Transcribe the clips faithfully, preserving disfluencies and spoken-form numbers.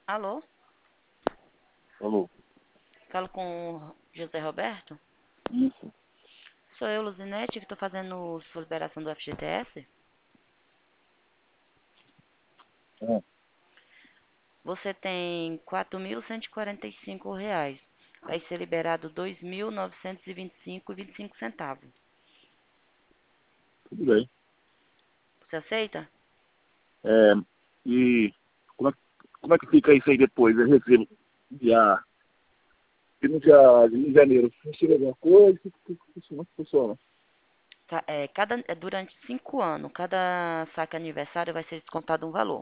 Alô? Alô? Falo com o José Roberto? Isso. Sou eu, Luzinete, que estou fazendo sua liberação do F G T S. É, Você tem quatro mil cento e quarenta e cinco reais. Vai ser liberado dois mil novecentos e vinte e cinco e vinte e cinco centavos. tudo bem. Você aceita? É, e como é, como é que fica isso aí depois? Eu recebo dia, e no dia em janeiro. Chega alguma coisa? Como é que funciona? Tá, é, cada, é durante cinco anos, cada saque aniversário vai ser descontado um valor.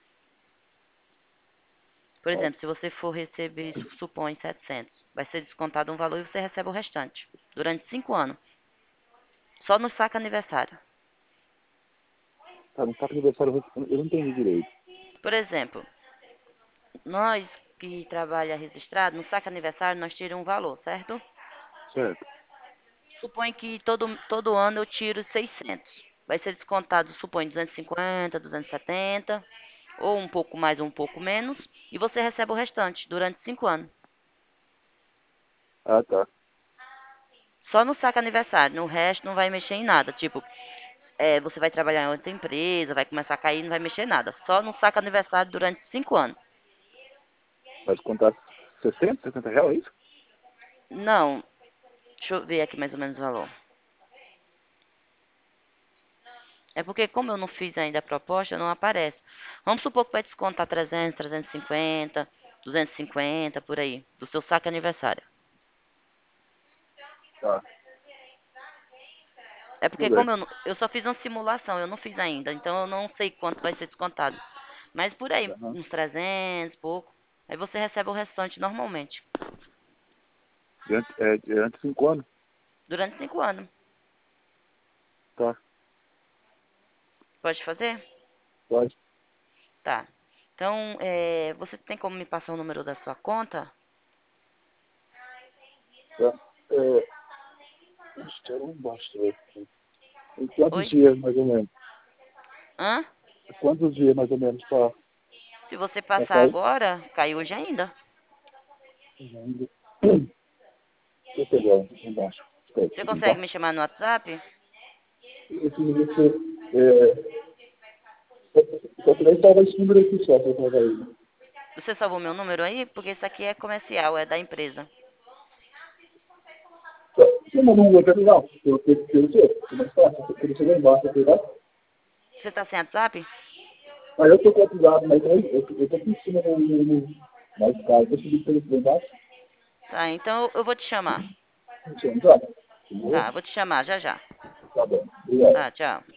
Por Ó, exemplo, se você for receber, supõe, setecentos, vai ser descontado um valor e você recebe o restante. Durante cinco anos. Só no saque aniversário. tá, no saco de aniversário eu não eu não entendi direito. Por exemplo, nós que trabalha registrado, no saque aniversário nós tiramos um valor, certo? Certo. Supõe que todo, todo ano eu tiro seiscentos. Vai ser descontado, supõe, duzentos e cinquenta, duzentos e setenta, ou um pouco mais ou um pouco menos, e você recebe o restante durante cinco anos. Ah, tá. Só no saque aniversário, no resto não vai mexer em nada. Tipo, é, você vai trabalhar em outra empresa, vai começar a cair, não vai mexer em nada. Só no saque aniversário durante cinco anos. Vai descontar sessenta, setenta reais, é isso? Não, deixa eu ver aqui mais ou menos o valor. É porque como eu não fiz ainda a proposta, não aparece. Vamos supor que vai descontar trezentos, trezentos e cinquenta, duzentos e cinquenta, por aí, do seu saque aniversário. Tá, É tudo porque bem. como eu, não- eu só fiz uma simulação, eu não fiz ainda, então eu não sei quanto vai ser descontado. Mas por aí, Aham. uns trezentos, pouco. Aí você recebe o restante normalmente, Diante, é, diante de cinco anos? durante cinco anos. Tá, Pode fazer? pode. Tá. Então, é, você tem como me passar o número da sua conta? Tá. É, acho que era um baixo. Em quantos Oi? dias, mais ou menos? Hã? Quantos dias, mais ou menos, para Se você passar cair? agora, cai hoje ainda. Deixa eu pegar embaixo. Espera, Você tá? consegue me chamar no WhatsApp? Esse número você, é, só que daí salva esse número aqui só, para eu salvar ele. Você salvou meu número aí? Porque isso aqui é comercial, é da empresa. Só, você mandou um outro não? Eu tenho que ter o mais fácil, porque ele chegou embaixo, tá ligado? Você tá sem WhatsApp? Aí eu tô com o WhatsApp, mas aí eu, eu tô aqui em cima no, no, no mais caro, eu subi pelo por embaixo, Tá, então eu vou te chamar. não tinha, não tá? Tá, eu vou te chamar já já. Tá bom, obrigado. Tá, tchau.